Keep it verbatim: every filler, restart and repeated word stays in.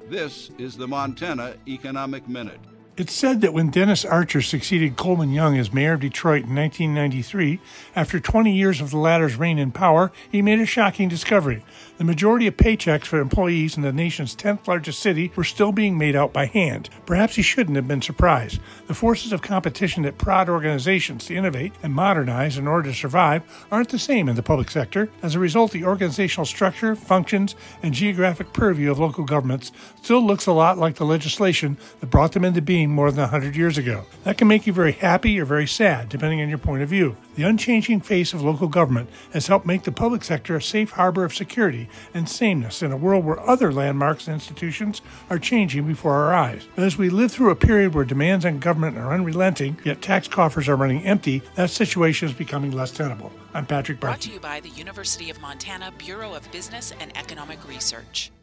This is the Montana Economic Minute. It's said that when Dennis Archer succeeded Coleman Young as mayor of Detroit in nineteen ninety-three, after twenty years of the latter's reign in power, he made a shocking discovery. The majority of paychecks for employees in the nation's tenth largest city were still being made out by hand. Perhaps he shouldn't have been surprised. The forces of competition that prod organizations to innovate and modernize in order to survive aren't the same in the public sector. As a result, the organizational structure, functions, and geographic purview of local governments still looks a lot like the legislation that brought them into being more than one hundred years ago. That can make you very happy or very sad, depending on your point of view. The unchanging face of local government has helped make the public sector a safe harbor of security and sameness in a world where other landmarks and institutions are changing before our eyes. But as we live through a period where demands on government are unrelenting, yet tax coffers are running empty, that situation is becoming less tenable. I'm Patrick Barkey. Brought to you by the University of Montana Bureau of Business and Economic Research.